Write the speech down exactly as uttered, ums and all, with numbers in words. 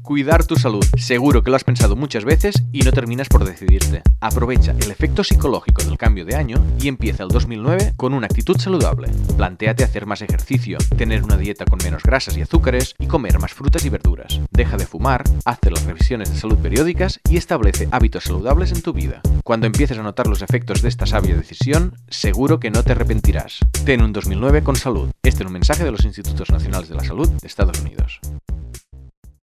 Cuidar tu salud. Seguro que lo has pensado muchas veces y no terminas por decidirte. Aprovecha el efecto psicológico del cambio de año y empieza el dos mil nueve con una actitud saludable. Plantéate hacer más ejercicio, tener una dieta con menos grasas y azúcares y comer más frutas y verduras. Deja de fumar, hazte las revisiones de salud periódicas y establece hábitos saludables en tu vida. Cuando empieces a notar los efectos de esta sabia decisión, seguro que no te arrepentirás. Ten un dos mil nueve con salud. Este es un mensaje de los Institutos Nacionales de la Salud de Estados Unidos.